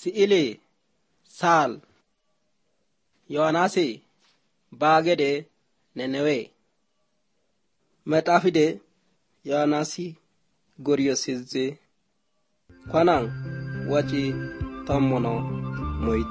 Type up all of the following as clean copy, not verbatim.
si'ili saal yohanasi baagede nenewe mexafide yohanasi goriyosizze kwanan waci tammono moy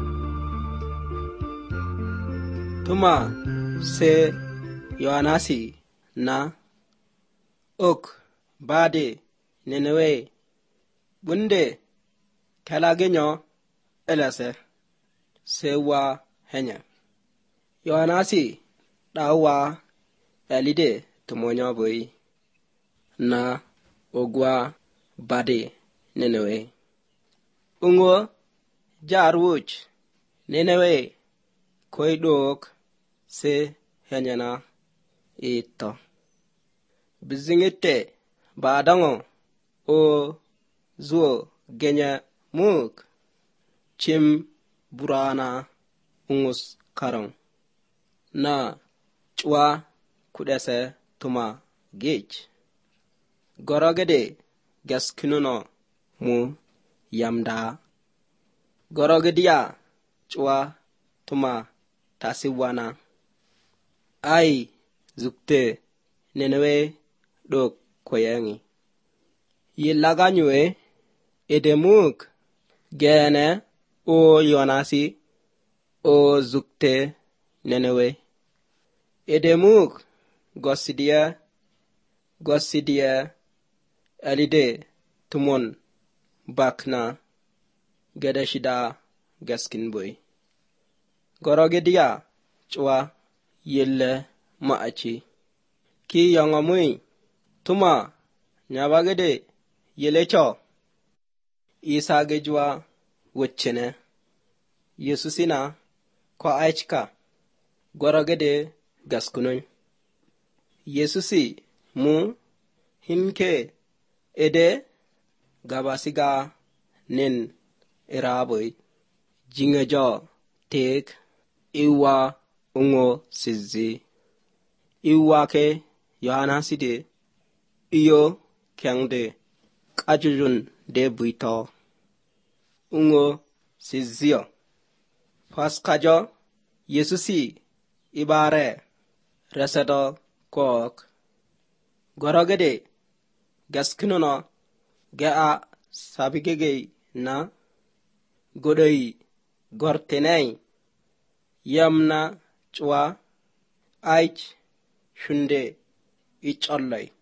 tuma se yohanasi na ok bade nenewe bunde kalagenyo elase sewa henya yohanasi dawa elide tumonyo boy na ogwa bade nenewe ungo jarwuch nenewe koydok se henyana ito bizingite badango o zuo genya muk chim burana ungus karang na chwa kudese tuma gej gorogede gaskinuno mu yamda gorogedia chwa tuma tasiwana ai zukte nenewe dok koyangi yilaganywe edemuk gene o yohanasi o zukte nenewe edemuk gosidia alide tumon bakna gedashida gaskin boy gorogedia chwa yelle maachi ki yangamui tuma nyabagede yelecho isagejwa wochene yesusina ko aichka gorogede gaskunun yesusi mu hinke ede gabasiga nen eraboy jingejo tek iwa ungo sizzi iwa ke yohanasi de iyo kyangde kajujun de buito ungo sizzio paskajo yesusi ibare resado kok gorogede gaskinono gea sabigege na godoi gortenai yamna chwa aich shunde ichollai